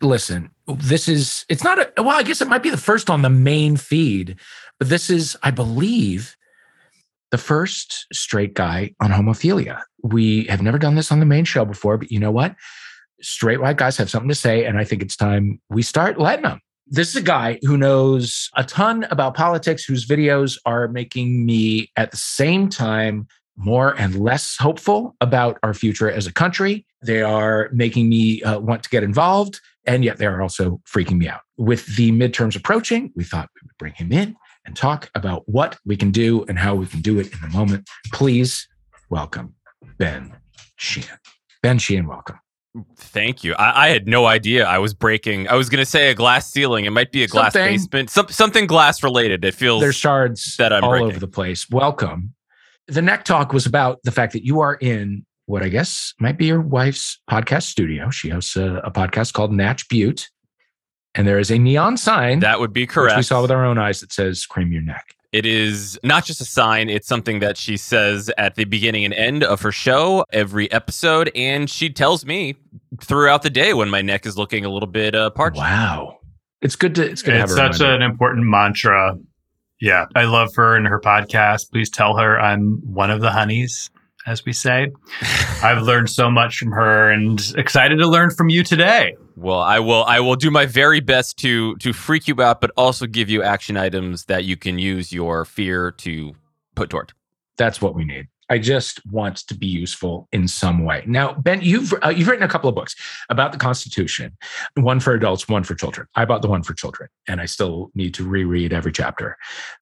listen, it's not I guess it might be the first on the main feed, but this is, I believe, the first straight guy on homophilia. We have never done this on the main show before, but you know what? Straight white guys have something to say, and I think it's time we start letting them. This is a guy who knows a ton about politics, whose videos are making me at the same time more and less hopeful about our future as a country. They are making me want to get involved, and yet they're also freaking me out. With the midterms approaching, we thought we would bring him in and talk about what we can do and how we can do it in the moment. Please welcome Ben Sheehan. Ben Sheehan, welcome. Thank you. I had no idea I was breaking. I was going to say a glass ceiling. It might be a glass basement. Something glass related. It feels there's shards that I'm all breaking over the place. Welcome. The Neck Talk was about the fact that you are in what I guess might be your wife's podcast studio. She hosts a podcast called Natch Butte. And there is a neon sign. That would be correct. Which we saw with our own eyes that says, "Cream your neck." It is not just a sign. It's something that she says at the beginning and end of her show, every episode. And she tells me throughout the day when my neck is looking a little bit parched. Wow. It's good to have her. It's such an important mantra. Yeah. I love her and her podcast. Please tell her I'm one of the honeys, as we say. I've learned so much from her and excited to learn from you today. Well, I will do my very best to freak you out, but also give you action items that you can use your fear to put toward. That's what we need. I just want to be useful in some way. Now, Ben, you've written a couple of books about the Constitution, one for adults, one for children. I bought the one for children, and I still need to reread every chapter.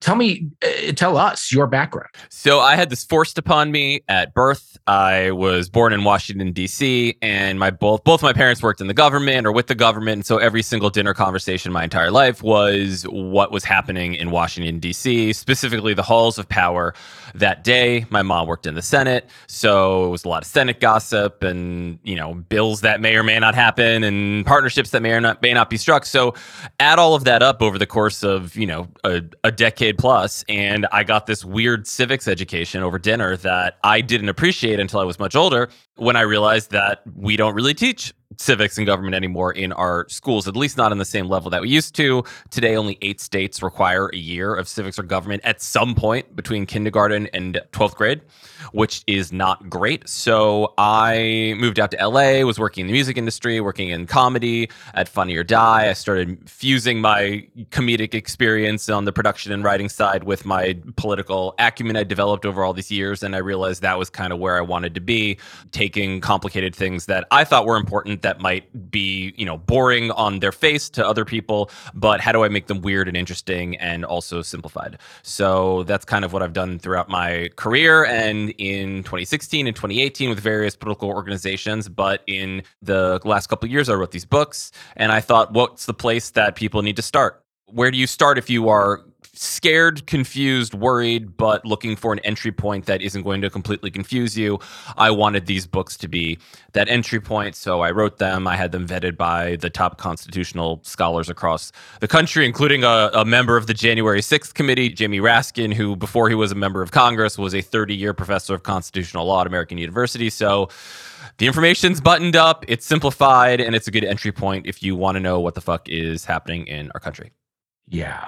Tell us your background. So I had this forced upon me at birth. I was born in Washington, D.C., and both my parents worked in the government or with the government. And so every single dinner conversation my entire life was what was happening in Washington, D.C., specifically the halls of power. That day, my mom worked in the Senate, so it was a lot of Senate gossip and, bills that may or may not happen and partnerships that may not be struck. So add all of that up over the course of, a decade plus, and I got this weird civics education over dinner that I didn't appreciate until I was much older, when I realized that we don't really teach civics and government anymore in our schools, at least not on the same level that we used to. Today, only 8 states require a year of civics or government at some point between kindergarten and 12th grade, which is not great. So I moved out to LA, was working in the music industry, working in comedy at Funny or Die. I started fusing my comedic experience on the production and writing side with my political acumen I developed over all these years. And I realized that was kind of where I wanted to be, taking complicated things that I thought were important that might be, boring on their face to other people, but how do I make them weird and interesting and also simplified? So that's kind of what I've done throughout my career and in 2016 and 2018 with various political organizations. But in the last couple of years, I wrote these books, and I thought, what's the place that people need to start? Where do you start if you are scared, confused, worried, but looking for an entry point that isn't going to completely confuse you? I wanted these books to be that entry point, so I wrote them. I had them vetted by the top constitutional scholars across the country, including a member of the January 6th committee, Jamie Raskin, who before he was a member of Congress was a 30-year professor of constitutional law at American University. So the information's buttoned up, it's simplified, and it's a good entry point if you want to know what the fuck is happening in our country. Yeah.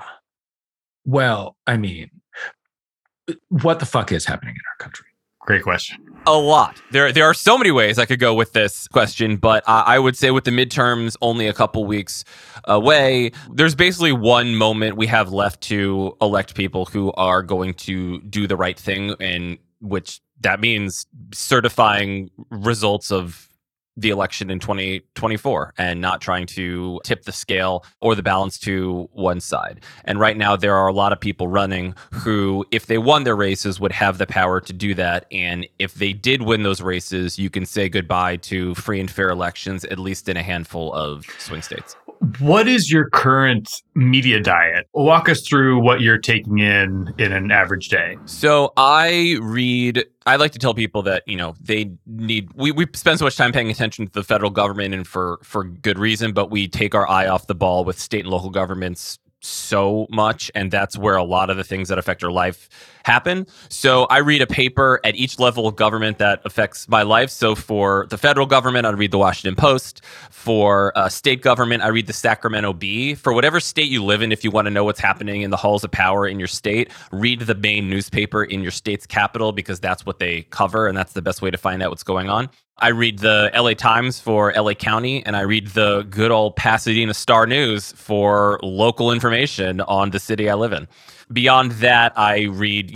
Well, I mean, what the fuck is happening in our country? Great question. A lot. There are so many ways I could go with this question, but I would say with the midterms only a couple weeks away, there's basically one moment we have left to elect people who are going to do the right thing, and which that means certifying results of the election in 2024 and not trying to tip the scale or the balance to one side. And right now, there are a lot of people running who, if they won their races, would have the power to do that. And if they did win those races, you can say goodbye to free and fair elections, at least in a handful of swing states. What is your current media diet? Walk us through what you're taking in an average day. So I like to tell people that, we spend so much time paying attention to the federal government, and for good reason, but we take our eye off the ball with state and local governments so much, and that's where a lot of the things that affect your life happen. So I read a paper at each level of government that affects my life. So for the federal government, I read the Washington Post. For state government, I read the Sacramento Bee. For whatever state you live in, if you want to know what's happening in the halls of power in your state, read the main newspaper in your state's capital, because that's what they cover, and that's the best way to find out what's going on. I read the LA Times for LA County, and I read the good old Pasadena Star News for local information on the city I live in. Beyond that, I read,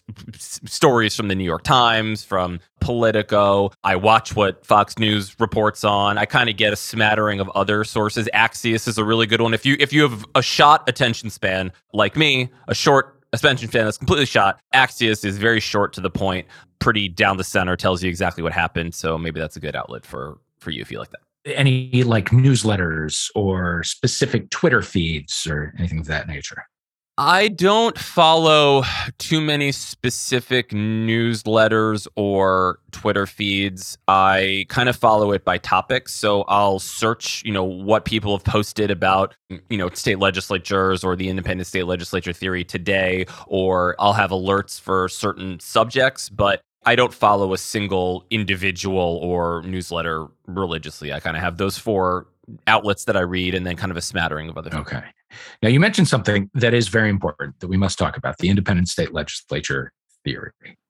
stories from the New York Times, from Politico. I watch what Fox News reports on. I kind of get a smattering of other sources. Axios is a really good one. If you have a short attention span like me, a short attention span that's completely shot, Axios is very short to the point, pretty down the center, tells you exactly what happened. So maybe that's a good outlet for you if you like that. Any like newsletters or specific Twitter feeds or anything of that nature? I don't follow too many specific newsletters or Twitter feeds. I kind of follow it by topics. So I'll search, what people have posted about, state legislatures or the independent state legislature theory today, or I'll have alerts for certain subjects, but I don't follow a single individual or newsletter religiously. I kind of have those 4 outlets that I read, and then kind of a smattering of other things. Okay. Now, you mentioned something that is very important that we must talk about, the independent state legislature theory.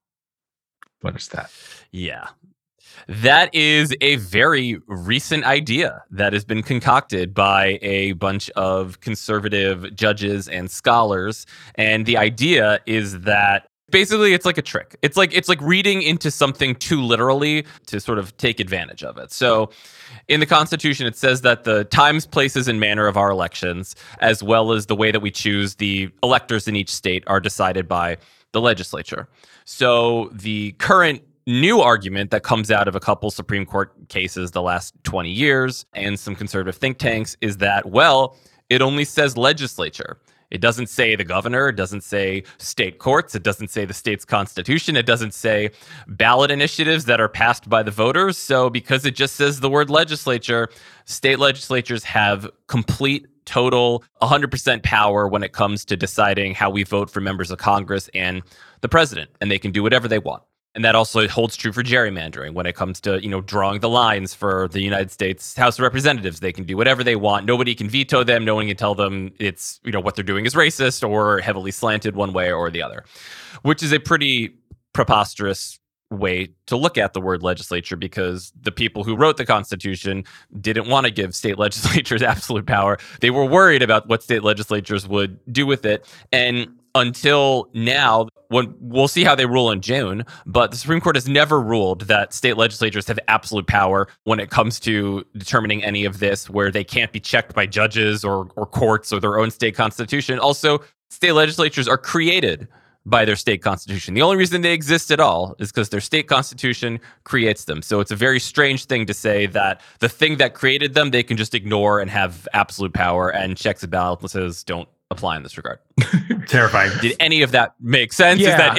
What is that? Yeah. That is a very recent idea that has been concocted by a bunch of conservative judges and scholars. And the idea is that basically it's like a trick. It's like reading into something too literally to sort of take advantage of it. So in the Constitution, it says that the times, places, and manner of our elections, as well as the way that we choose the electors in each state, are decided by the legislature. So the current new argument that comes out of a couple Supreme Court cases the last 20 years and some conservative think tanks is that, well, it only says legislature. It doesn't say the governor. It doesn't say state courts. It doesn't say the state's constitution. It doesn't say ballot initiatives that are passed by the voters. So because it just says the word legislature, state legislatures have complete, total, 100% power when it comes to deciding how we vote for members of Congress and the president. And they can do whatever they want. And that also holds true for gerrymandering when it comes to, drawing the lines for the United States House of Representatives. They can do whatever they want. Nobody can veto them. No one can tell them it's, what they're doing is racist or heavily slanted one way or the other, which is a pretty preposterous way to look at the word legislature, because the people who wrote the Constitution didn't want to give state legislatures absolute power. They were worried about what state legislatures would do with it. And until now, when we'll see how they rule in June, but the Supreme Court has never ruled that state legislatures have absolute power when it comes to determining any of this, where they can't be checked by judges or courts or their own state constitution. Also, state legislatures are created by their state constitution. The only reason they exist at all is because their state constitution creates them. So it's a very strange thing to say that the thing that created them, they can just ignore and have absolute power, and checks and balances don't apply in this regard. Terrifying. Did any of that make sense? Yeah.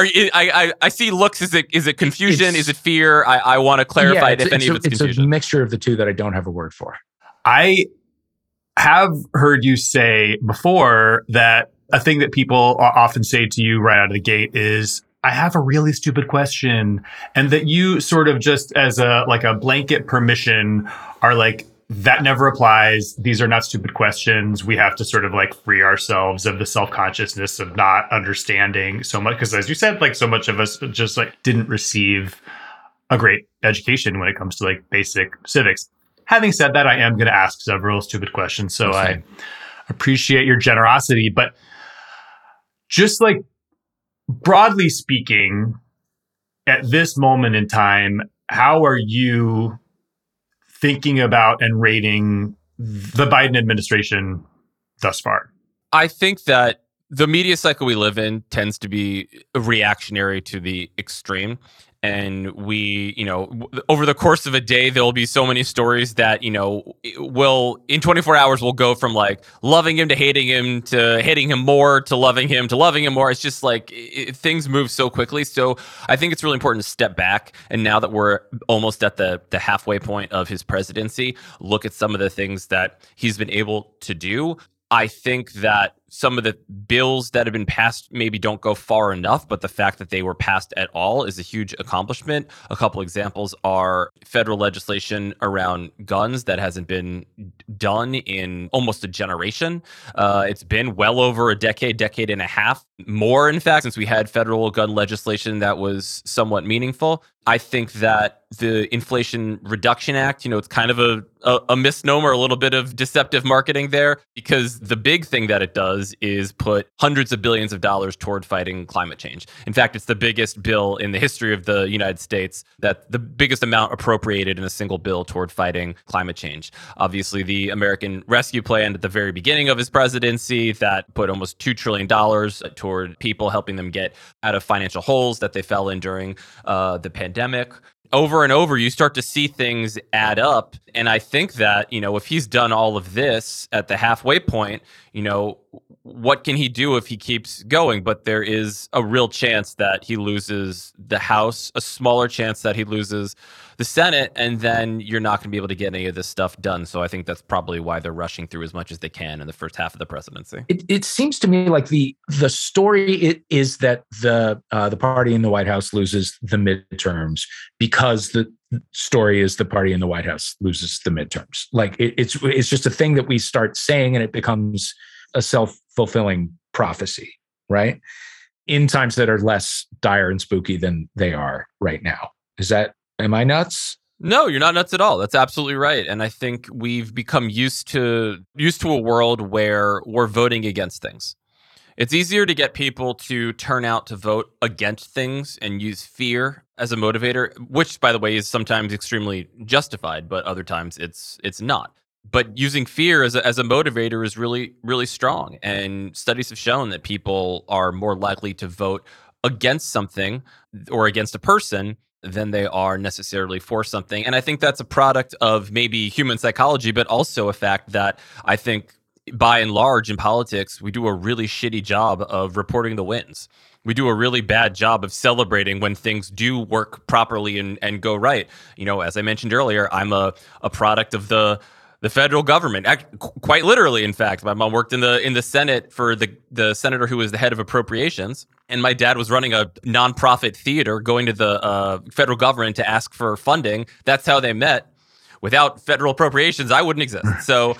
I see looks. Is it confusion? Is it fear? I want to clarify if any of it's confusion. It's a mixture of the two that I don't have a word for. I have heard you say before that a thing that people often say to you right out of the gate is, I have a really stupid question. And that you sort of just as a blanket permission are like, that never applies. These are not stupid questions. We have to sort of free ourselves of the self-consciousness of not understanding so much. Because as you said, so much of us just didn't receive a great education when it comes to basic civics. Having said that, I am going to ask several stupid questions. So okay. I appreciate your generosity. But just broadly speaking, at this moment in time, how are you thinking about and rating the Biden administration thus far? I think that the media cycle we live in tends to be reactionary to the extreme. And we, over the course of a day, there will be so many stories that, will in 24 hours, we'll go from loving him to hating him more to loving him more. It's just things move so quickly. So I think it's really important to step back. And now that we're almost at the halfway point of his presidency, look at some of the things that he's been able to do. I think that some of the bills that have been passed maybe don't go far enough, but the fact that they were passed at all is a huge accomplishment. A couple examples are federal legislation around guns that hasn't been done in almost a generation. It's been well over a decade and a half, more in fact, since we had federal gun legislation that was somewhat meaningful. I think that the Inflation Reduction Act, it's kind of a misnomer, a little bit of deceptive marketing there, because the big thing that it does is put hundreds of billions of dollars toward fighting climate change. In fact, it's the biggest bill in the history of the United States, that the biggest amount appropriated in a single bill toward fighting climate change. Obviously, the American Rescue Plan at the very beginning of his presidency that put almost $2 trillion toward people, helping them get out of financial holes that they fell in during the pandemic. Over and over, you start to see things add up. And I think that, if he's done all of this at the halfway point, what can he do if he keeps going? But there is a real chance that he loses the House, a smaller chance that he loses the Senate, and then you're not going to be able to get any of this stuff done. So I think that's probably why they're rushing through as much as they can in the first half of the presidency. It seems to me like the story is that the party in the White House loses the midterms, because the story is the party in the White House loses the midterms. Like it's just a thing that we start saying, and it becomes a self-fulfilling prophecy, right? In times that are less dire and spooky than they are right now. Am I nuts? No, you're not nuts at all. That's absolutely right. And I think we've become used to a world where we're voting against things. It's easier to get people to turn out to vote against things and use fear as a motivator, which, by the way, is sometimes extremely justified, but other times it's not. But using fear as a motivator is really, really strong. And studies have shown that people are more likely to vote against something or against a person than they are necessarily for something. And I think that's a product of maybe human psychology, but also a fact that I think by and large in politics, we do a really shitty job of reporting the wins. We do a really bad job of celebrating when things do work properly and go right. As I mentioned earlier, I'm a product of the federal government, quite literally. In fact, my mom worked in the Senate for the senator who was the head of appropriations, and my dad was running a nonprofit theater, going to the federal government to ask for funding. That's how they met. Without federal appropriations, I wouldn't exist. So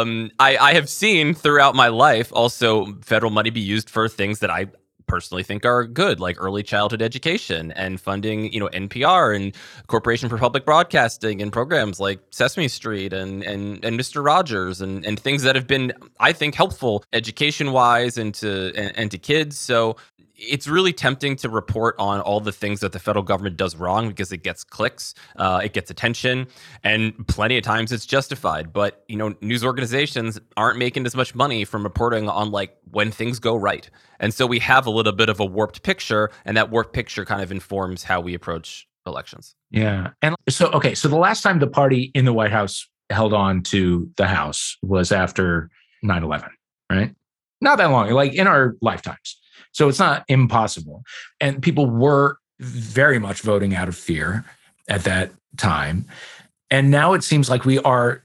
I have seen throughout my life also federal money be used for things that I personally think are good, like early childhood education and funding, NPR and Corporation for Public Broadcasting and programs like Sesame Street and Mr. Rogers and things that have been, I think, helpful education-wise and to kids. So it's really tempting to report on all the things that the federal government does wrong because it gets clicks, it gets attention, and plenty of times it's justified. But, news organizations aren't making as much money from reporting on when things go right. And so we have a little bit of a warped picture, and that warped picture kind of informs how we approach elections. Yeah. And so the last time the party in the White House held on to the House was after 9/11, right? Not that long, in our lifetimes. So it's not impossible. And people were very much voting out of fear at that time. And now it seems like we are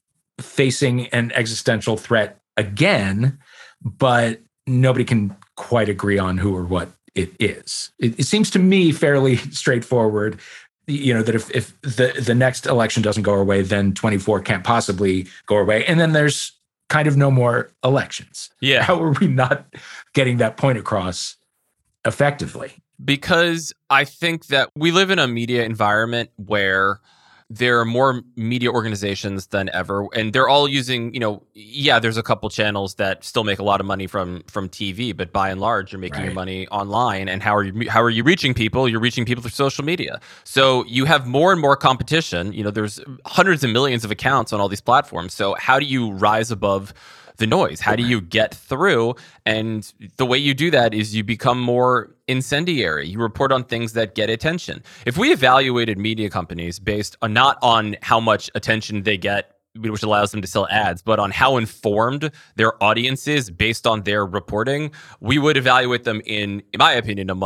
facing an existential threat again, but nobody can quite agree on who or what it is. It seems to me fairly straightforward, that if the next election doesn't go our way, then 24 can't possibly go our way. And then there's kind of no more elections. Yeah. How are we not getting that point across effectively? Because I think that we live in a media environment where there are more media organizations than ever, and they're all using, there's a couple channels that still make a lot of money from TV, but by and large, you're making your money online. And how are you reaching people? You're reaching people through social media. So you have more and more competition. There's hundreds of millions of accounts on all these platforms. So how do you rise above the noise? How do you get through? And the way you do that is you become more incendiary. You report on things that get attention. If we evaluated media companies based on not on how much attention they get, which allows them to sell ads, but on how informed their audience is based on their reporting, we would evaluate them in my opinion, a much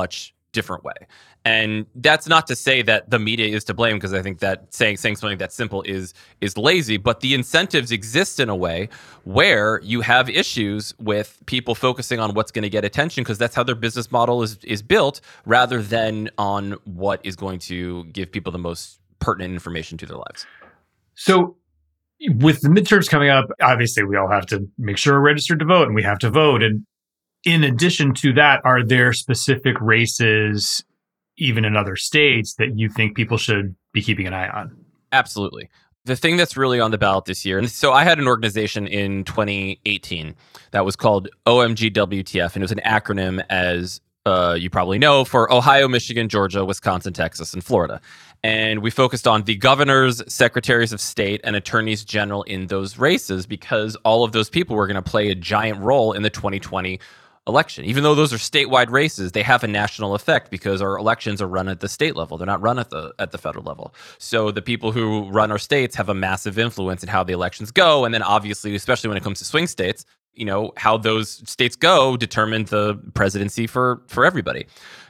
different way. And that's not to say that the media is to blame, because I think that saying something that simple is lazy, but the incentives exist in a way where you have issues with people focusing on what's going to get attention, because that's how their business model is built, rather than on what is going to give people the most pertinent information to their lives. So with the midterms coming up, obviously we all have to make sure we're registered to vote, and we have to vote. And in addition to that, are there specific races, even in other states, that you think people should be keeping an eye on? Absolutely. The thing that's really on the ballot this year, and so I had an organization in 2018 that was called OMGWTF, and it was an acronym, as you probably know, for Ohio, Michigan, Georgia, Wisconsin, Texas, and Florida. And we focused on the governors, secretaries of state, and attorneys general in those races, because all of those people were going to play a giant role in the 2020 election. Even though those are statewide races, they have a national effect because our elections are run at the state level. They're not run at the federal level. So the people who run our states have a massive influence in how the elections go. And then obviously, especially when it comes to swing states, how those states go determined the presidency for everybody.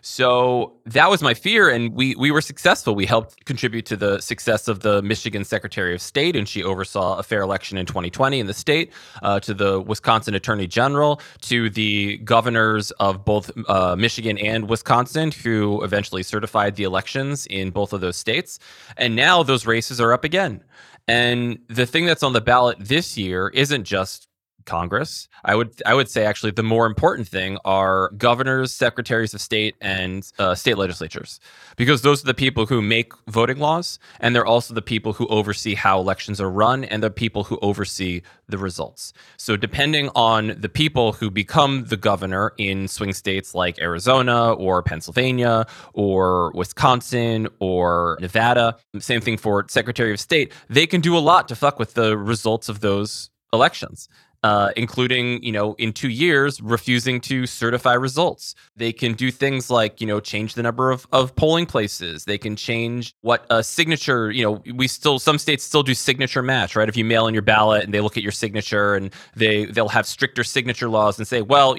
So that was my fear, and we were successful. We helped contribute to the success of the Michigan Secretary of State, and she oversaw a fair election in 2020 in the state, to the Wisconsin Attorney General, to the governors of both Michigan and Wisconsin, who eventually certified the elections in both of those states. And now those races are up again. And the thing that's on the ballot this year isn't just Congress. I would say actually the more important thing are governors, secretaries of state, and state legislatures, because those are the people who make voting laws, and they're also the people who oversee how elections are run, and the people who oversee the results. So depending on the people who become the governor in swing states like Arizona or Pennsylvania or Wisconsin or Nevada, same thing for secretary of state, they can do a lot to fuck with the results of those elections. Including, in 2 years, refusing to certify results. They can do things like, change the number of polling places. They can change what a signature, some states still do signature match, right? If you mail in your ballot and they look at your signature, and they'll have stricter signature laws and say, well,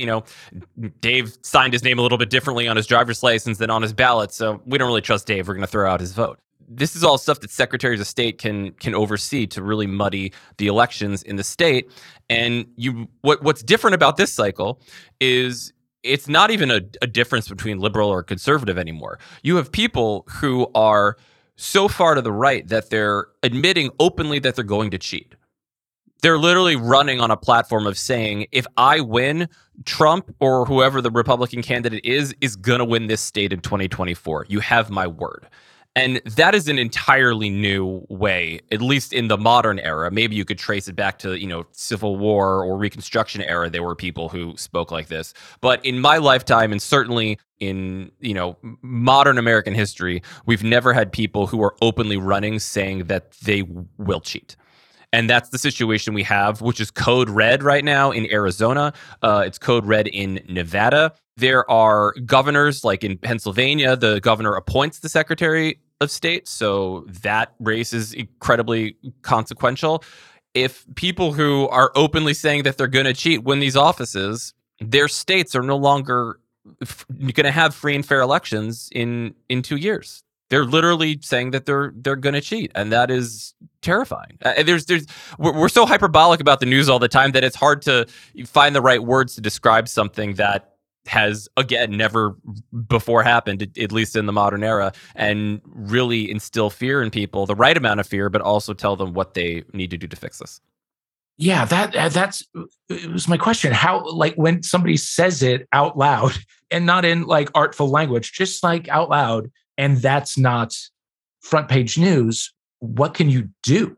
Dave signed his name a little bit differently on his driver's license than on his ballot, so we don't really trust Dave. We're going to throw out his vote. This is all stuff that secretaries of state can oversee to really muddy the elections in the state. And what's different about this cycle is it's not even a difference between liberal or conservative anymore. You have people who are so far to the right that they're admitting openly that they're going to cheat. They're literally running on a platform of saying, if I win, Trump or whoever the Republican candidate is going to win this state in 2024. You have my word. And that is an entirely new way, at least in the modern era. Maybe you could trace it back to, Civil War or Reconstruction era. There were people who spoke like this. But in my lifetime, and certainly in, modern American history, we've never had people who are openly running saying that they will cheat. And that's the situation we have, which is code red right now in Arizona. It's code red in Nevada. There are governors, like in Pennsylvania, the governor appoints the Secretary of State. So that race is incredibly consequential. If people who are openly saying that they're going to cheat win these offices, their states are no longer going to have free and fair elections in 2 years. They're literally saying that they're going to cheat, and that is terrifying. We're so hyperbolic about the news all the time that it's hard to find the right words to describe something that has, again, never before happened, at least in the modern era, and really instill fear in people, the right amount of fear, but also tell them what they need to do to fix this. Yeah, that's it was my question. How, like, when somebody says it out loud and not in like artful language, just like out loud, and that's not front page news, what can you do?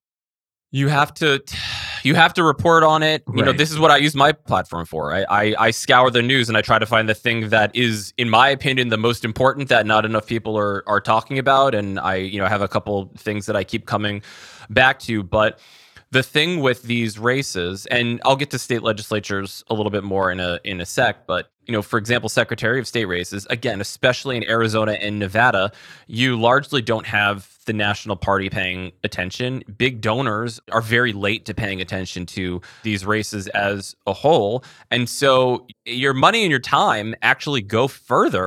You have to report on it. Right. This is what I use my platform for. I scour the news and I try to find the thing that is, in my opinion, the most important that not enough people are talking about. And I, have a couple things that I keep coming back to. But the thing with these races, and I'll get to state legislatures a little bit more in a sec, but for example, Secretary of State races, again, especially in Arizona and Nevada, you largely don't have the national party paying attention. Big donors are very late to paying attention to these races as a whole. And so your money and your time actually go further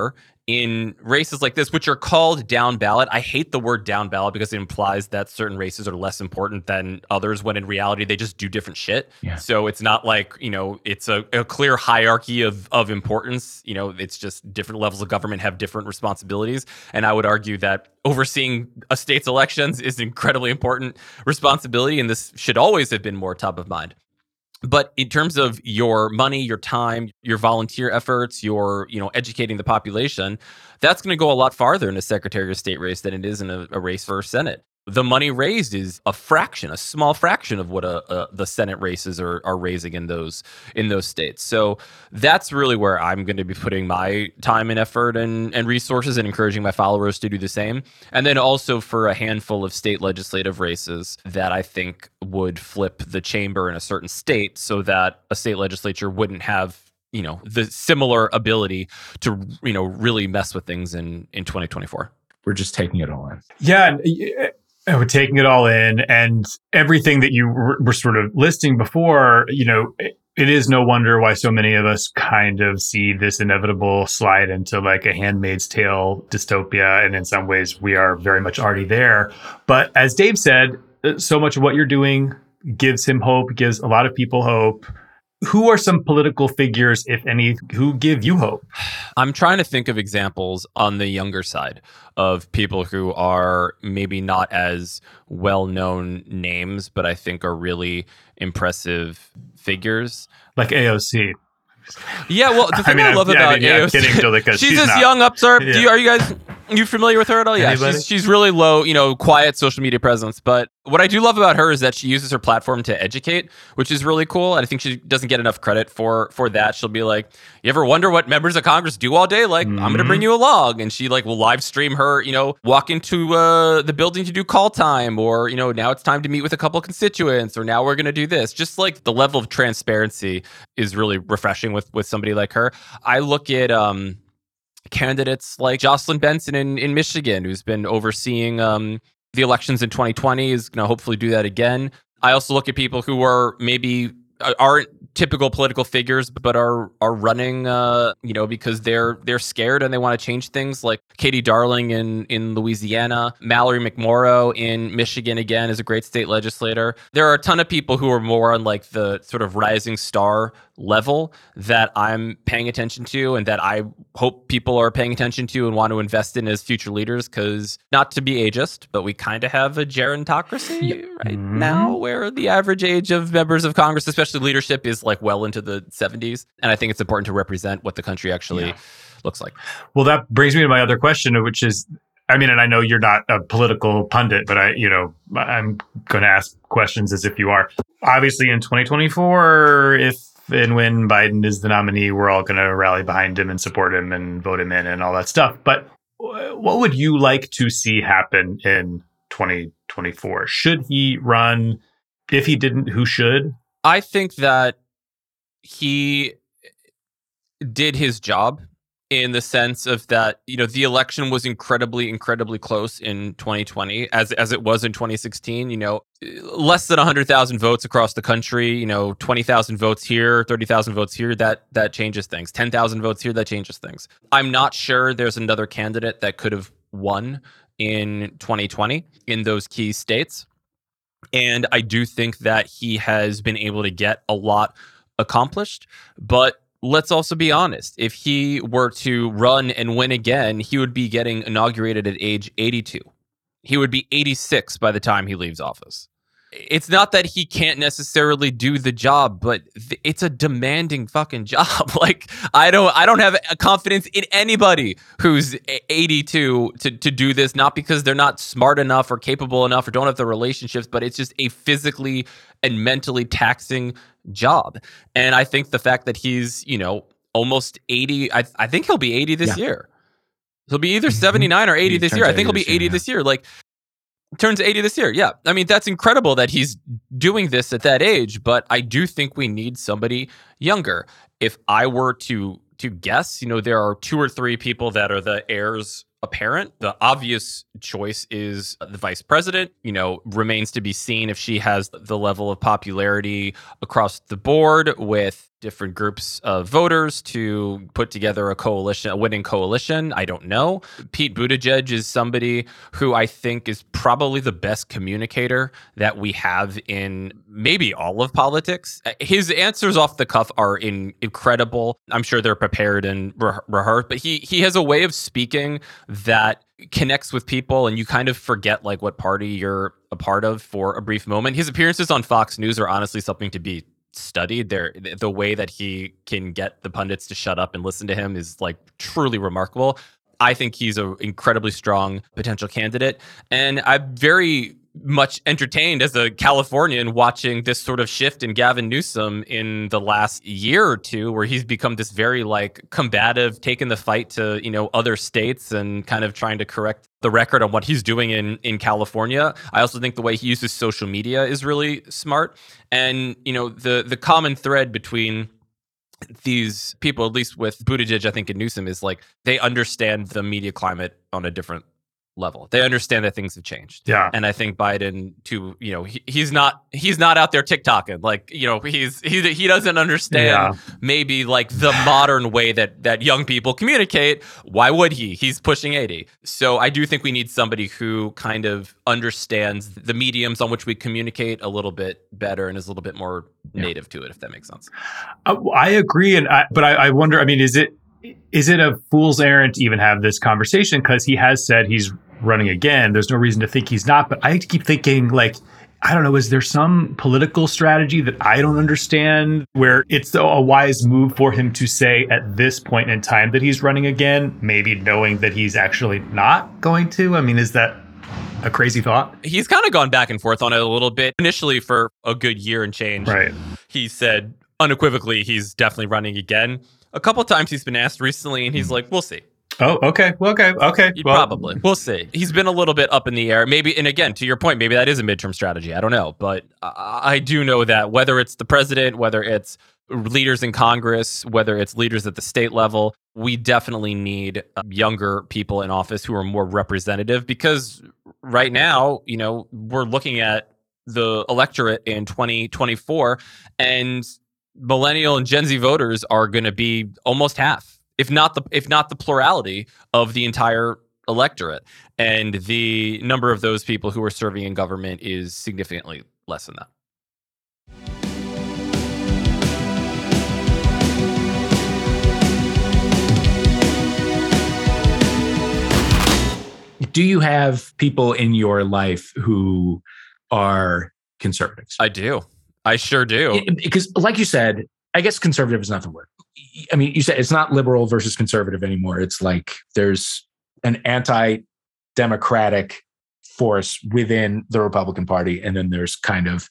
in races like this, which are called down ballot. I hate the word down ballot because it implies that certain races are less important than others, when in reality, they just do different shit. Yeah. So it's not like, it's a clear hierarchy of importance. It's just different levels of government have different responsibilities. And I would argue that overseeing a state's elections is an incredibly important responsibility. And this should always have been more top of mind. But in terms of your money, your time, your volunteer efforts, your, educating the population, that's going to go a lot farther in a Secretary of State race than it is in a race for Senate. The money raised is a small fraction of what the Senate races are raising in those states. So that's really where I'm going to be putting my time and effort and resources, and encouraging my followers to do the same. And then also for a handful of state legislative races that I think would flip the chamber in a certain state, so that a state legislature wouldn't have the similar ability to really mess with things in 2024. We're just taking it all in. Yeah. We're taking it all in, and everything that you were sort of listing before, it is no wonder why so many of us kind of see this inevitable slide into like a Handmaid's Tale dystopia. And in some ways, we are very much already there. But as Dave said, so much of what you're doing gives him hope, gives a lot of people hope. Who are some political figures, if any, who give you hope? I'm trying to think of examples on the younger side of people who are maybe not as well-known names, but I think are really impressive figures. Like AOC. Yeah, well, the thing I love about AOC, kidding, Julie, she's this not young upstart. Yeah. Are you familiar with her at all? Yeah, she's really low, quiet social media presence. But what I do love about her is that she uses her platform to educate, which is really cool. And I think she doesn't get enough credit for that. She'll be like, "You ever wonder what members of Congress do all day? Like, I'm going to bring you along." And she will live stream her, walk into the building to do call time, or now it's time to meet with a couple constituents, or now we're going to do this. Just like the level of transparency is really refreshing with somebody like her. I look at candidates like Jocelyn Benson in Michigan, who's been overseeing the elections in 2020, is going to hopefully do that again. I also look at people who are maybe aren't typical political figures, but are running, because they're scared and they want to change things, like Katie Darling in Louisiana. Mallory McMorrow in Michigan, again, is a great state legislator. There are a ton of people who are more on like the sort of rising star level that I'm paying attention to, and that I hope people are paying attention to and want to invest in as future leaders, because not to be ageist, but we kind of have a gerontocracy now, where the average age of members of Congress, especially leadership, is like well into the 70s. And I think it's important to represent what the country actually looks like. Well, that brings me to my other question, which is, and I know you're not a political pundit, but I'm going to ask questions as if you are. Obviously, in 2024, if and when Biden is the nominee, we're all going to rally behind him and support him and vote him in and all that stuff. But what would you like to see happen in 2024? Should he run? If he didn't, who should? I think that he did his job, in the sense of that, the election was incredibly, incredibly close in 2020, as it was in 2016. Less than 100,000 votes across the country. 20,000 votes here, 30,000 votes here. That changes things. 10,000 votes here. That changes things. I'm not sure there's another candidate that could have won in 2020 in those key states. And I do think that he has been able to get a lot accomplished, but let's also be honest. If he were to run and win again, he would be getting inaugurated at age 82. He would be 86 by the time he leaves office. It's not that he can't necessarily do the job, but it's a demanding fucking job. Like, I don't have a confidence in anybody who's 82 to do this, not because they're not smart enough or capable enough or don't have the relationships, but it's just a physically and mentally taxing job. And I think the fact that he's, almost 80, I think he'll be 80 this year. He'll be either 79 or 80 this year. I think he'll be 80 this year. Like, turns 80 this year. Yeah. That's incredible that he's doing this at that age, but I do think we need somebody younger. If I were to guess, there are 2 or 3 people that are the heirs apparent. The obvious choice is the vice president. Remains to be seen if she has the level of popularity across the board with different groups of voters to put together a winning coalition. I don't know. Pete Buttigieg is somebody who I think is probably the best communicator that we have in maybe all of politics. His answers off the cuff are incredible. I'm sure they're prepared and rehearsed, but he has a way of speaking that connects with people, and you kind of forget like what party you're a part of for a brief moment. His appearances on Fox News are honestly something to be studied. The way that he can get the pundits to shut up and listen to him is like truly remarkable. I think he's an incredibly strong potential candidate, and I'm very much entertained as a Californian watching this sort of shift in Gavin Newsom in the last year or two, where he's become this very like combative, taking the fight to, other states and kind of trying to correct the record on what he's doing in California. I also think the way he uses social media is really smart. And, the common thread between these people, at least with Buttigieg, I think, and Newsom, is like they understand the media climate on a different level. They understand that things have changed. Yeah. And I think Biden too, he's not out there TikToking. Like, he doesn't understand maybe like the modern way that young people communicate. Why would he? He's pushing 80. So I do think we need somebody who kind of understands the mediums on which we communicate a little bit better and is a little bit more native to it, if that makes sense. I agree. But I wonder, I mean, is it a fool's errand to even have this conversation? Because he has said he's running again. There's no reason to think he's not. But I keep thinking, like, I don't know, is there some political strategy that I don't understand where it's a wise move for him to say at this point in time that he's running again, maybe knowing that he's actually not going to? I mean, is that a crazy thought? He's kind of gone back and forth on it a little bit. Initially, for a good year and change, right, he said unequivocally he's definitely running again. A couple of times he's been asked recently, and he's like, we'll see. Oh, okay. Well, okay. Probably. We'll see. He's been a little bit up in the air. Maybe, and again, to your point, maybe that is a midterm strategy. I don't know. But I do know that whether it's the president, whether it's leaders in Congress, whether it's leaders at the state level, we definitely need younger people in office who are more representative, because right now, we're looking at the electorate in 2024, and millennial and Gen Z voters are going to be almost half, if not the plurality of the entire electorate. And the number of those people who are serving in government is significantly less than that. Do you have people in your life who are conservatives? I do. I sure do. Because like you said, I guess conservative is not the word. I mean, you said it's not liberal versus conservative anymore. It's like there's an anti-democratic force within the Republican Party. And then there's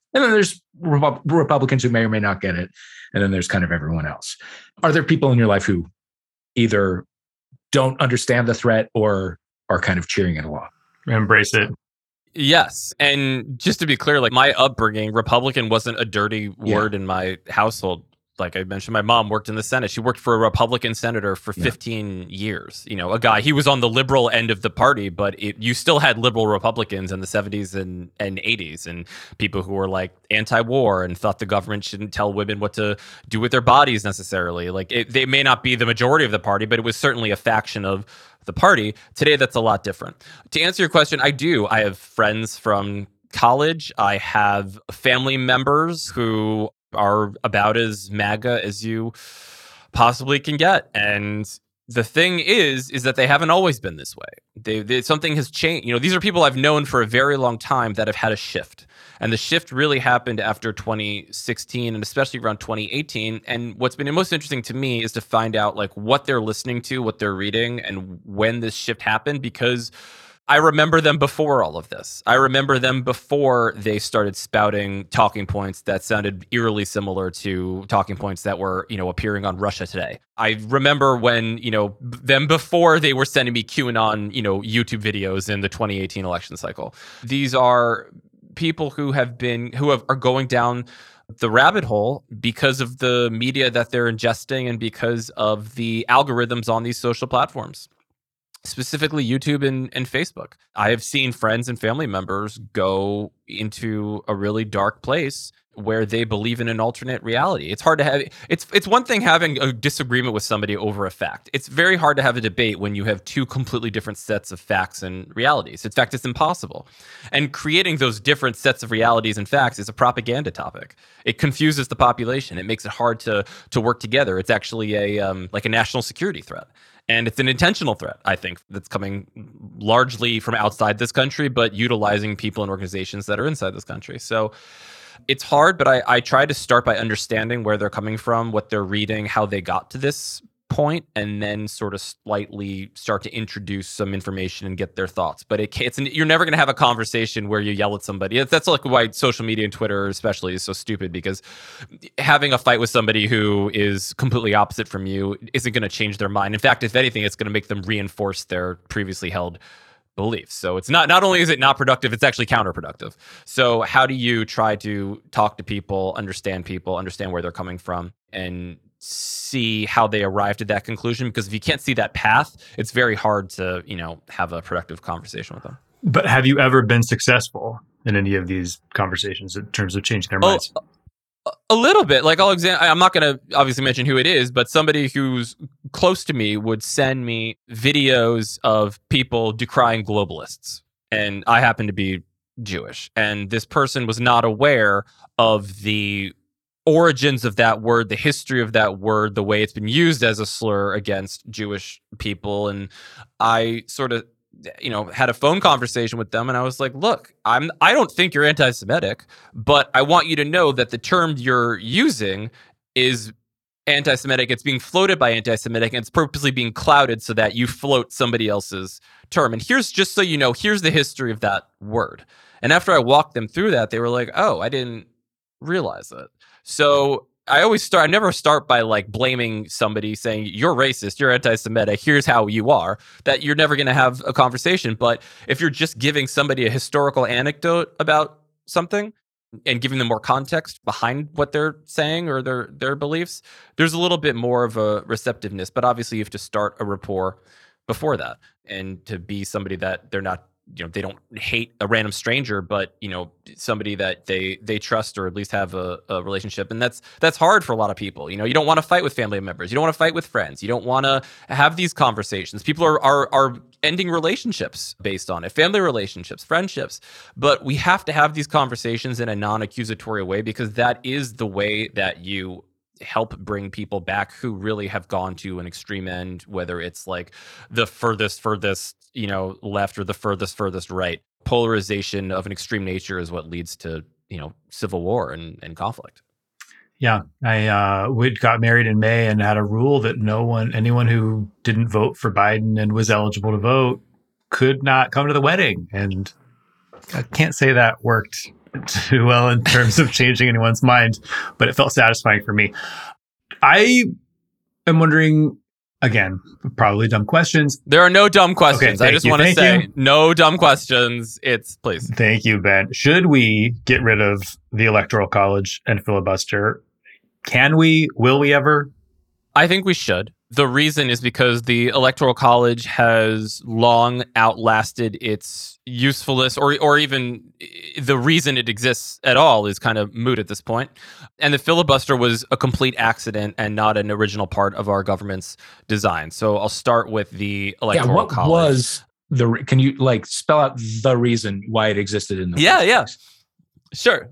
Republicans who may or may not get it. And then there's kind of everyone else. Are there people in your life who either don't understand the threat or are kind of cheering it along? Embrace it. Yes. And just to be clear, like my upbringing, Republican wasn't a dirty word in my household. Like I mentioned, my mom worked in the Senate. She worked for a Republican senator for 15 years. A guy, he was on the liberal end of the party, but you still had liberal Republicans in the 70s and 80s, and people who were like anti-war and thought the government shouldn't tell women what to do with their bodies necessarily. Like they may not be the majority of the party, but it was certainly a faction of the party. Today, that's a lot different. To answer your question, I do. I have friends from college. I have family members who are about as MAGA as you possibly can get. And the thing is that they haven't always been this way. Something has changed. These are people I've known for a very long time that have had a shift. And the shift really happened after 2016 and especially around 2018. And what's been most interesting to me is to find out like what they're listening to, what they're reading, and when this shift happened, because I remember them before all of this. I remember them before they started spouting talking points that sounded eerily similar to talking points that were, appearing on Russia Today. I remember when, them before they were sending me QAnon, YouTube videos in the 2018 election cycle. These are people who are going down the rabbit hole because of the media that they're ingesting and because of the algorithms on these social platforms. specifically YouTube and Facebook. I have seen friends and family members go into a really dark place where they believe in an alternate reality. It's hard to have, it's one thing having a disagreement with somebody over a fact. It's very hard to have a debate when you have two completely different sets of facts and realities. In fact, it's impossible. And creating those different sets of realities and facts is a propaganda topic. It confuses the population. It makes it hard to work together. It's actually like a national security threat. And it's an intentional threat, I think, that's coming largely from outside this country, but utilizing people and organizations that are inside this country. So it's hard, but I try to start by understanding where they're coming from, what they're reading, how they got to this point, and then sort of slightly start to introduce some information and get their thoughts. But you're never going to have a conversation where you yell at somebody. That's like why social media and Twitter especially is so stupid, because having a fight with somebody who is completely opposite from you isn't going to change their mind. In fact, if anything, it's going to make them reinforce their previously held beliefs. So it's not only is it not productive, it's actually counterproductive. So how do you try to talk to people, understand where they're coming from, and see how they arrived at that conclusion? Because if you can't see that path, it's very hard to, have a productive conversation with them. But have you ever been successful in any of these conversations in terms of changing their minds? A little bit. Like I'm not going to obviously mention who it is, but somebody who's close to me would send me videos of people decrying globalists. And I happen to be Jewish. And this person was not aware of the origins of that word, the history of that word, the way it's been used as a slur against Jewish people. And I sort of had a phone conversation with them, and I was like, look, I don't think you're anti-Semitic, but I want you to know that the term you're using is anti-Semitic. It's being floated by anti-Semitic, and it's purposely being clouded so that you float somebody else's term. And here's, just so you know, here's the history of that word. And after I walked them through that, they were like, oh, I didn't realize it. So I never start by like blaming somebody, saying you're racist, you're anti-Semitic, here's how you are, that you're never going to have a conversation. But if you're just giving somebody a historical anecdote about something and giving them more context behind what they're saying or their beliefs, there's a little bit more of a receptiveness. But obviously you have to start a rapport before that, and to be somebody that they're not, they don't hate a random stranger, but somebody that they trust, or at least have a relationship. And that's hard for a lot of people. You don't want to fight with family members. You don't want to fight with friends. You don't want to have these conversations. People are ending relationships based on it, family relationships, friendships. But we have to have these conversations in a non-accusatory way, because that is the way that you help bring people back who really have gone to an extreme end, whether it's like the furthest left or the furthest right. Polarization of an extreme nature is what leads to civil war and conflict. Yeah, we got married in May and had a rule that anyone who didn't vote for Biden and was eligible to vote could not come to the wedding. And I can't say that worked too well in terms of changing anyone's mind, but it felt satisfying for me. I am wondering, again, probably dumb questions. There are no dumb questions. Okay, I just want to say no dumb questions. Please. Thank you, Ben. Should we get rid of the Electoral College and filibuster? Can we? Will we ever? I think we should. The reason is because the Electoral College has long outlasted its usefulness, or even the reason it exists at all is kind of moot at this point. And the filibuster was a complete accident and not an original part of our government's design. So I'll start with the Electoral College. Can you spell out the reason why it existed in the first place? Sure.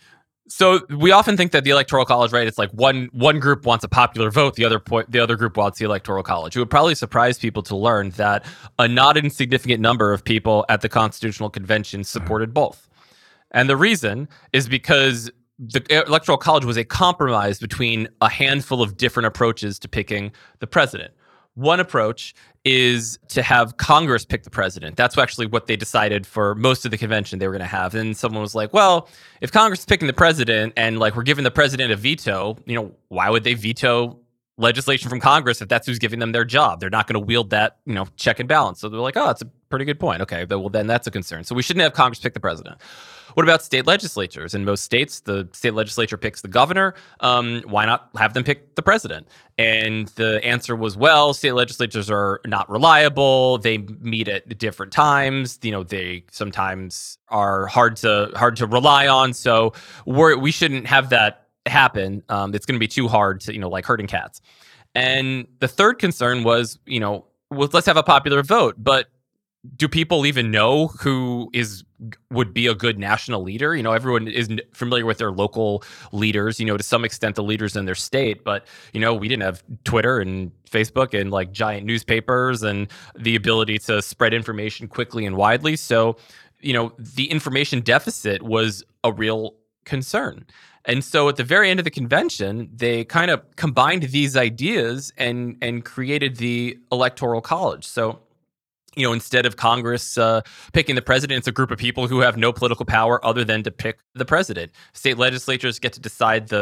So we often think that the Electoral College, right? It's like one group wants a popular vote, the other group wants the Electoral College. It would probably surprise people to learn that a not insignificant number of people at the Constitutional Convention supported both. And the reason is because the Electoral College was a compromise between a handful of different approaches to picking the president. One approach is to have Congress pick the president. That's actually what they decided for most of the convention they were going to have. And someone was like, well, if Congress is picking the president and we're giving the president a veto, why would they veto legislation from Congress if that's who's giving them their job. They're not going to wield that, check and balance. So they're like, oh, that's a pretty good point. Okay, well, then that's a concern. So we shouldn't have Congress pick the president. What about state legislatures? In most states, the state legislature picks the governor. Why not have them pick the president? And the answer was, well, state legislatures are not reliable. They meet at different times. They sometimes are hard to rely on. So we shouldn't have that happen. It's going to be too hard to, like herding cats. And the third concern was, let's have a popular vote, but do people even know who would be a good national leader? Everyone is familiar with their local leaders, to some extent the leaders in their state, but we didn't have Twitter and Facebook and like giant newspapers and the ability to spread information quickly and widely. So, the information deficit was a real concern. And so at the very end of the convention, they kind of combined these ideas and created the Electoral College. So, instead of Congress picking the president, it's a group of people who have no political power other than to pick the president. State legislatures get to decide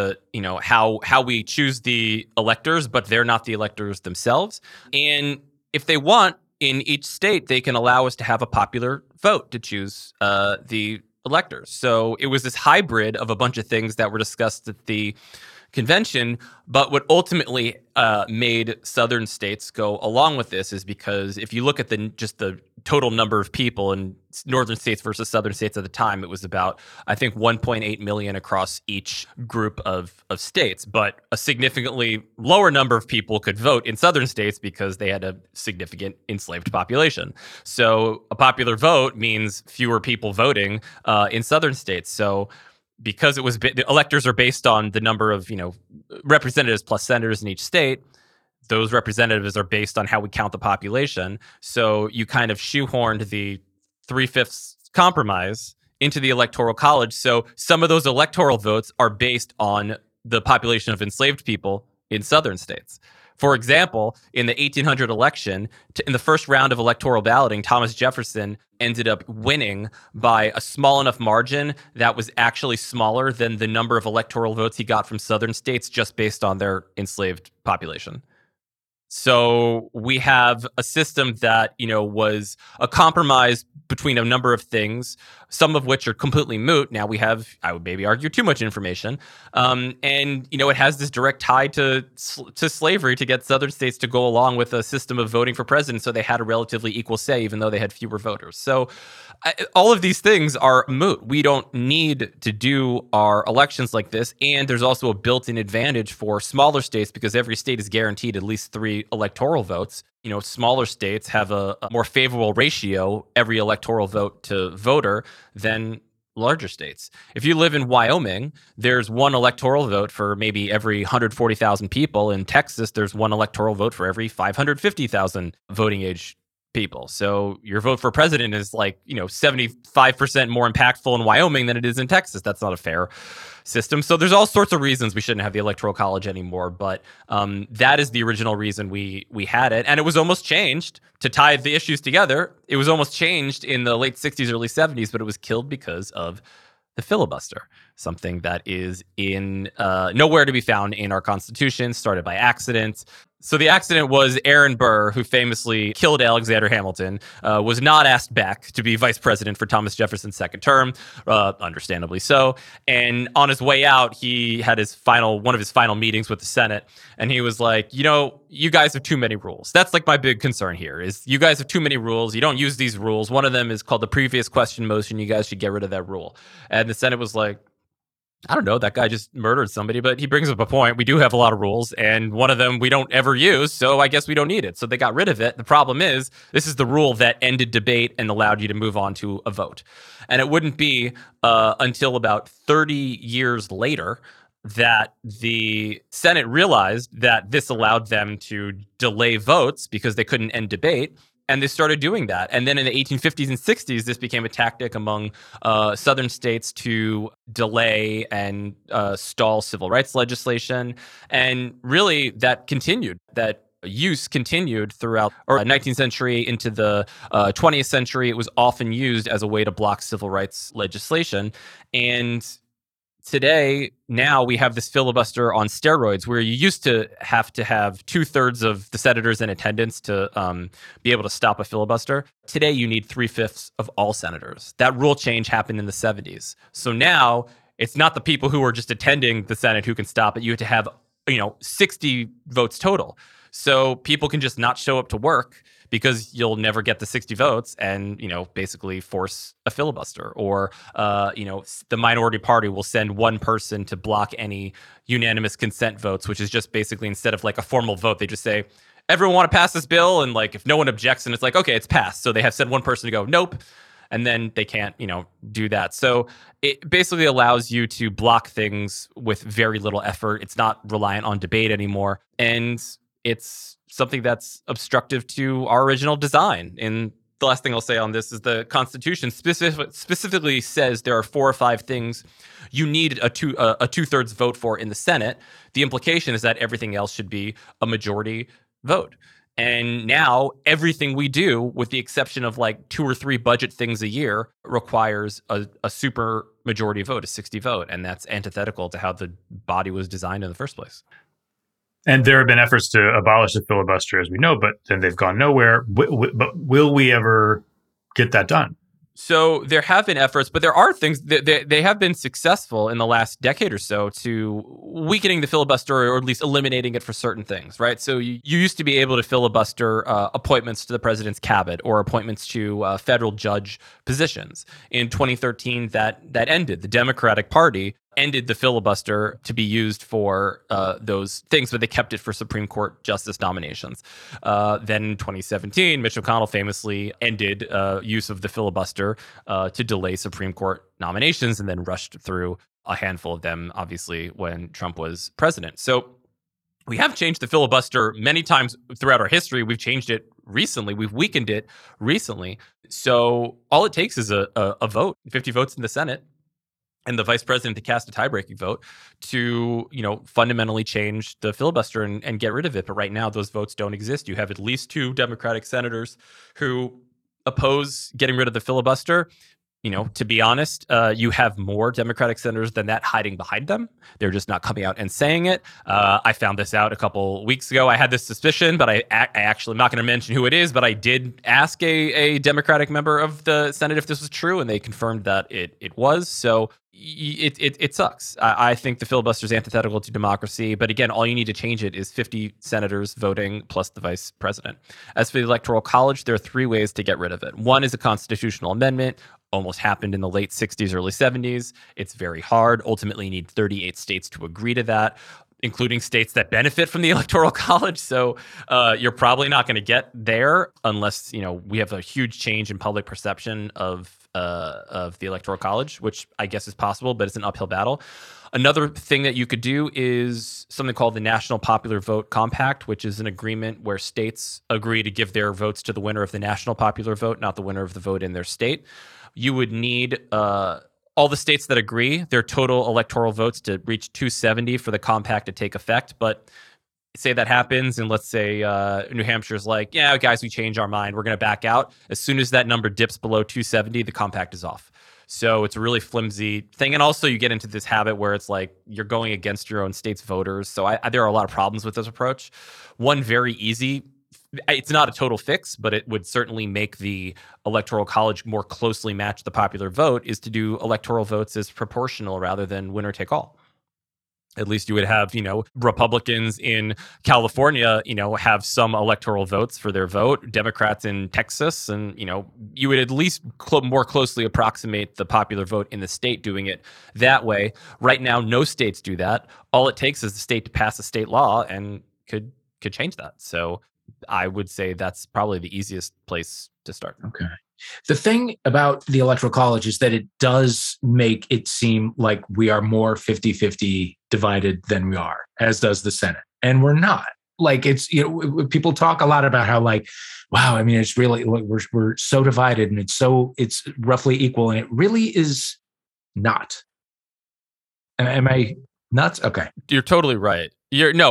how we choose the electors, but they're not the electors themselves. And if they want, in each state, they can allow us to have a popular vote to choose the electors. So it was this hybrid of a bunch of things that were discussed at the convention. But what ultimately made southern states go along with this is because if you look at just the total number of people in northern states versus southern states at the time, it was about, I think, 1.8 million across each group of states. But a significantly lower number of people could vote in southern states because they had a significant enslaved population. So a popular vote means fewer people voting in southern states. So because the electors are based on the number of, representatives plus senators in each state, those representatives are based on how we count the population. So you kind of shoehorned the 3/5 compromise into the Electoral College. So some of those electoral votes are based on the population of enslaved people in southern states. For example, in the 1800 election, in the first round of electoral balloting, Thomas Jefferson ended up winning by a small enough margin that was actually smaller than the number of electoral votes he got from southern states just based on their enslaved population. So we have a system that, was a compromise between a number of things, some of which are completely moot. Now we have, I would maybe argue, too much information. And, it has this direct tie to slavery to get southern states to go along with a system of voting for president. So they had a relatively equal say, even though they had fewer voters. So all of these things are moot. We don't need to do our elections like this. And there's also a built-in advantage for smaller states because every state is guaranteed at least 3 electoral votes. Smaller states have a more favorable ratio, every electoral vote to voter, than larger states. If you live in Wyoming, there's 1 electoral vote for maybe every 140,000 people. In Texas, there's 1 electoral vote for every 550,000 voting age people. So your vote for president is 75% more impactful in Wyoming than it is in Texas. That's not a fair system. So there's all sorts of reasons we shouldn't have the Electoral College anymore. But that is the original reason we had it. And it was almost changed to tie the issues together. It was almost changed in the late 60s, early 70s, but it was killed because of the filibuster, something that is nowhere to be found in our Constitution, started by accident. So the accident was Aaron Burr, who famously killed Alexander Hamilton, was not asked back to be vice president for Thomas Jefferson's second term, understandably so. And on his way out, he had one of his final meetings with the Senate, and he was like, you guys have too many rules. That's my big concern here is you guys have too many rules. You don't use these rules. One of them is called the previous question motion. You guys should get rid of that rule. And the Senate was like, I don't know, that guy just murdered somebody, but he brings up a point. We do have a lot of rules, and one of them we don't ever use, so I guess we don't need it. So they got rid of it. The problem is, this is the rule that ended debate and allowed you to move on to a vote. And it wouldn't be until about 30 years later that the Senate realized that this allowed them to delay votes because they couldn't end debate. And they started doing that. And then in the 1850s and 60s, this became a tactic among southern states to delay and stall civil rights legislation. And really, that continued. That use continued throughout the 19th century into the 20th century. It was often used as a way to block civil rights legislation. And today, now we have this filibuster on steroids where you used to have 2/3 of the senators in attendance to be able to stop a filibuster. Today, you need 3/5 of all senators. That rule change happened in the 70s. So now it's not the people who are just attending the Senate who can stop it. You have to have 60 votes total. So people can just not show up to work because you'll never get the 60 votes and, basically force a filibuster. Or, the minority party will send one person to block any unanimous consent votes, which is just basically instead of like a formal vote, they just say, everyone want to pass this bill? And like, if no one objects, and it's like, okay, it's passed. So they have sent one person to go, nope. And then they can't, do that. So it basically allows you to block things with very little effort. It's not reliant on debate anymore. And it's something that's obstructive to our original design. And the last thing I'll say on this is the Constitution specifically says there are 4 or 5 things you need a 2/3 vote for in the Senate. The implication is that everything else should be a majority vote. And now everything we do, with the exception of like 2 or 3 budget things a year, requires a super majority vote, a 60 vote. And that's antithetical to how the body was designed in the first place. And there have been efforts to abolish the filibuster, as we know, but then they've gone nowhere. But will we ever get that done? So there have been efforts, but there are things that they have been successful in the last decade or so to weakening the filibuster, or at least eliminating it for certain things, right? So you used to be able to filibuster appointments to the president's cabinet or appointments to federal judge positions. In 2013, that ended. The Democratic Party ended the filibuster to be used for those things, but they kept it for Supreme Court justice nominations. Then in 2017, Mitch McConnell famously ended use of the filibuster to delay Supreme Court nominations, and then rushed through a handful of them, obviously, when Trump was president. So we have changed the filibuster many times throughout our history. We've changed it recently. We've weakened it recently. So all it takes is a vote, 50 votes in the Senate, and the vice president to cast a tie-breaking vote to, fundamentally change the filibuster and get rid of it. But right now, those votes don't exist. You have at least 2 Democratic senators who oppose getting rid of the filibuster. To be honest, you have more Democratic senators than that hiding behind them. They're just not coming out and saying it. I found this out a couple weeks ago. I had this suspicion, but I actually, I'm not going to mention who it is, but I did ask a Democratic member of the Senate if this was true, and they confirmed that it was. So it sucks. I think the filibuster is antithetical to democracy. But again, all you need to change it is 50 senators voting plus the vice president. As for the Electoral College, there are 3 ways to get rid of it. One is a constitutional amendment. Almost happened in the late 60s, early 70s. It's very hard. Ultimately, you need 38 states to agree to that, including states that benefit from the Electoral College. So you're probably not going to get there unless we have a huge change in public perception of the Electoral College, which I guess is possible, but it's an uphill battle. Another thing that you could do is something called the National Popular Vote Compact, which is an agreement where states agree to give their votes to the winner of the national popular vote, not the winner of the vote in their state. You would need all the states that agree, their total electoral votes to reach 270 for the compact to take effect. But say that happens, and let's say New Hampshire's like, yeah, guys, we changed our mind. We're going to back out. As soon as that number dips below 270, the compact is off. So it's a really flimsy thing. And also you get into this habit where it's like you're going against your own state's voters. So there are a lot of problems with this approach. One very easy, it's not a total fix, but it would certainly make the Electoral College more closely match the popular vote, is to do electoral votes as proportional rather than winner take all. At least you would have, Republicans in California, have some electoral votes for their vote, Democrats in Texas, and, you would at least more closely approximate the popular vote in the state doing it that way. Right now, no states do that. All it takes is the state to pass a state law and could change that. So I would say that's probably the easiest place to start. Okay. The thing about the Electoral College is that it does make it seem like we are more 50-50 divided than we are, as does the Senate. And we're not. Like, it's, people talk a lot about how, like, wow, I mean, it's really, we're so divided and it's roughly equal. And it really is not. Am I nuts? Okay. You're totally right.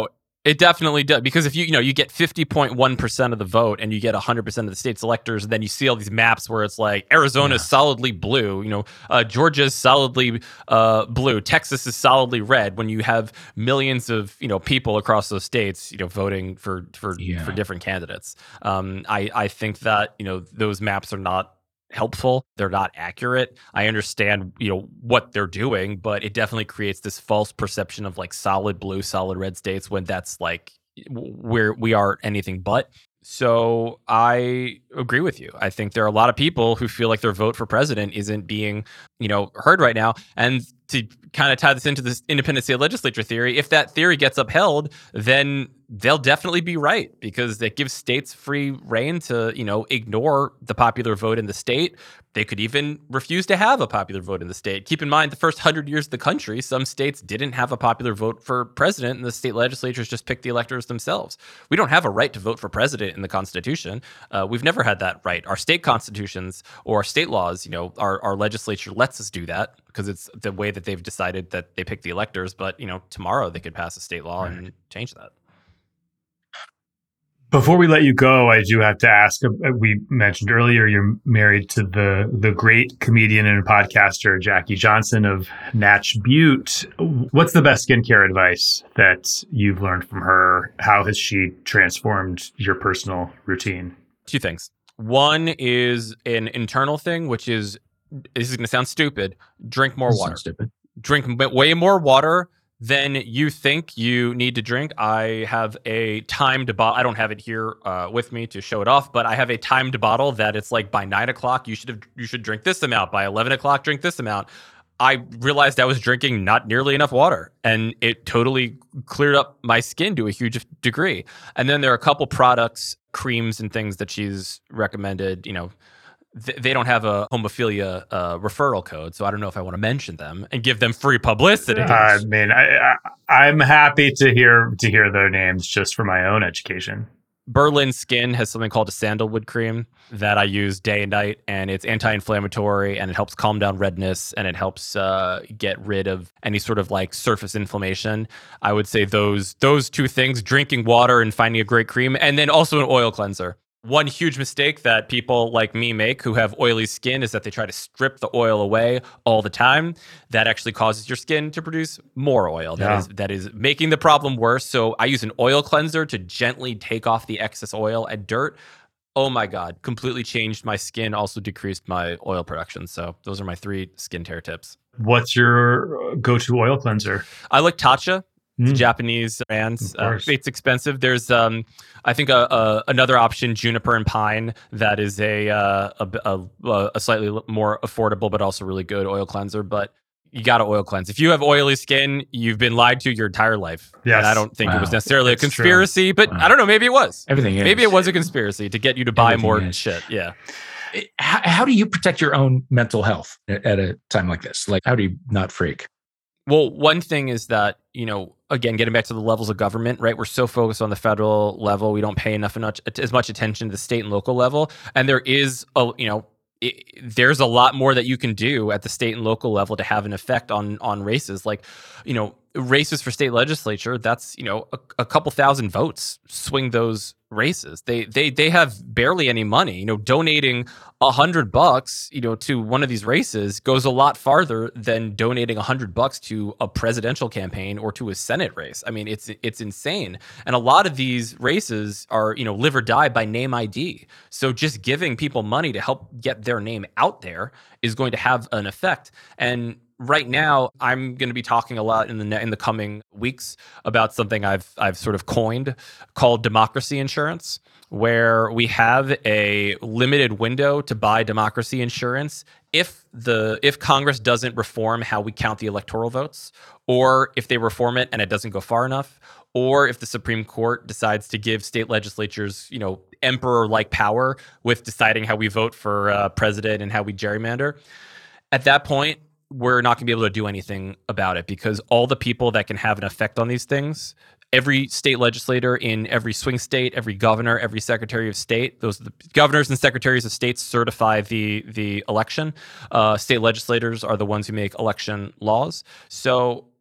It definitely does, because if you get 50.1% of the vote and you get 100% of the state's electors, and then you see all these maps where it's like Arizona's solidly blue, Georgia's solidly blue, Texas is solidly red. When you have millions of people across those states, voting for different candidates, I think that those maps are not helpful. They're not accurate. I understand, what they're doing, but it definitely creates this false perception of like solid blue, solid red states when that's like where we are anything but. So I agree with you. I think there are a lot of people who feel like their vote for president isn't being, heard right now. And to kind of tie this into this independent state legislature theory, if that theory gets upheld, then they'll definitely be right, because it gives states free reign to, ignore the popular vote in the state. They could even refuse to have a popular vote in the state. Keep in mind, the first 100 years of the country, some states didn't have a popular vote for president, and the state legislatures just picked the electors themselves. We don't have a right to vote for president in the Constitution. We've never had that right. Our state constitutions or state laws, our legislature lets us do that because it's the way that they've decided that they pick the electors. But, tomorrow they could pass a state law and change that. Before we let you go, I do have to ask, we mentioned earlier you're married to the great comedian and podcaster Jackie Johnson of Natch Butte. What's the best skincare advice that you've learned from her? How has she transformed your personal routine? Two things. One is an internal thing, which is, this is going to sound stupid, drink more water. Drink way more water than you think you need to drink. I have a timed bottle. I don't have it here with me to show it off, but I have a timed bottle that it's like by 9 o'clock, you should drink this amount. By 11 o'clock, drink this amount. I realized I was drinking not nearly enough water, and it totally cleared up my skin to a huge degree. And then there are a couple products, creams and things that she's recommended, they don't have a homophilia referral code, so I don't know if I want to mention them and give them free publicity. I mean, I'm happy to hear their names just for my own education. Berlin Skin has something called a sandalwood cream that I use day and night, and it's anti-inflammatory, and it helps calm down redness, and it helps get rid of any sort of like surface inflammation. I would say those two things: drinking water and finding a great cream, and then also an oil cleanser. One huge mistake that people like me make who have oily skin is that they try to strip the oil away all the time. That actually causes your skin to produce more oil. That is making the problem worse. So I use an oil cleanser to gently take off the excess oil and dirt. Oh my God, completely changed my skin, also decreased my oil production. So those are my 3 skincare tips. What's your go-to oil cleanser? I like Tatcha. It's a Japanese brand. It's expensive. There's, I think, another option, Juniper and Pine, that is a slightly more affordable but also really good oil cleanser. But you got to oil cleanse. If you have oily skin, you've been lied to your entire life. Yes. And I don't think it was necessarily a conspiracy, but I don't know. Maybe it was. Everything is. Maybe it was a conspiracy to get you to buy more shit. Yeah. How do you protect your own mental health at a time like this? Like, how do you not freak? Well, one thing is that, again, getting back to the levels of government, right? We're so focused on the federal level. We don't pay as much attention to the state and local level. And there is, there's a lot more that you can do at the state and local level to have an effect on races. Like, races for state legislature, that's, a couple thousand votes swing those races. They have barely any money. Donating $100, to one of these races goes a lot farther than donating $100 to a presidential campaign or to a Senate race. I mean, it's insane. And a lot of these races are, live or die by name ID. So just giving people money to help get their name out there is going to have an effect. And right now, I'm going to be talking a lot in the coming weeks about something I've sort of coined called democracy insurance, where we have a limited window to buy democracy insurance if Congress doesn't reform how we count the electoral votes, or if they reform it and it doesn't go far enough, or if the Supreme Court decides to give state legislatures, emperor-like power with deciding how we vote for president and how we gerrymander. At that point, we're not going to be able to do anything about it, because all the people that can have an effect on these things, every state legislator in every swing state, every governor, every secretary of state, those are the governors and secretaries of states certify the election. State legislators are the ones who make election laws. So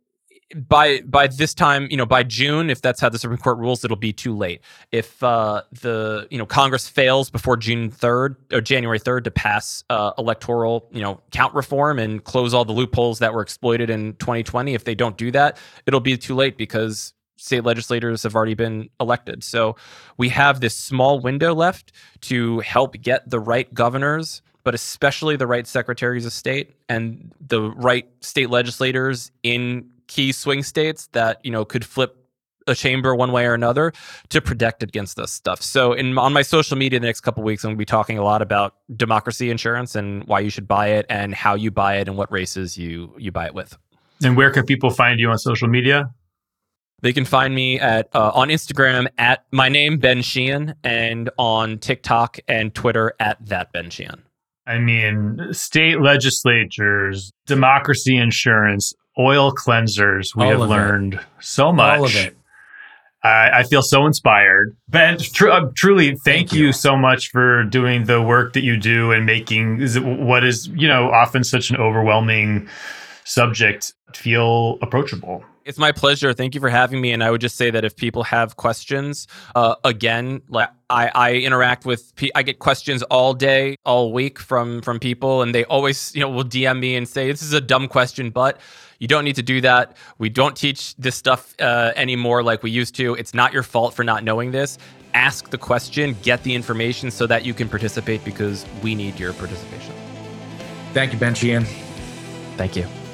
by this time, by June, if that's how the Supreme Court rules, it'll be too late. If the Congress fails before June 3rd or January 3rd to pass electoral count reform and close all the loopholes that were exploited in 2020, if they don't do that, it'll be too late because state legislators have already been elected. So we have this small window left to help get the right governors, but especially the right secretaries of state and the right state legislators in key swing states that could flip a chamber one way or another to protect against this stuff. So on my social media the next couple of weeks, I'm going to be talking a lot about democracy insurance and why you should buy it and how you buy it and what races you buy it with. And where can people find you on social media? They can find me on Instagram at my name, Ben Sheehan, and on TikTok and Twitter at that Ben Sheehan. I mean, state legislatures, democracy insurance, oil cleansers. We have learned so much. All of it. I feel so inspired. Ben, truly, thank you so much for doing the work that you do and making what is, often such an overwhelming subject feel approachable. It's my pleasure. Thank you for having me. And I would just say that if people have questions, again, like I interact with, I get questions all day, all week from people, and they always, will DM me and say, this is a dumb question, but you don't need to do that. We don't teach this stuff anymore like we used to. It's not your fault for not knowing this. Ask the question, get the information so that you can participate because we need your participation. Thank you, Ben Sheehan. Thank you.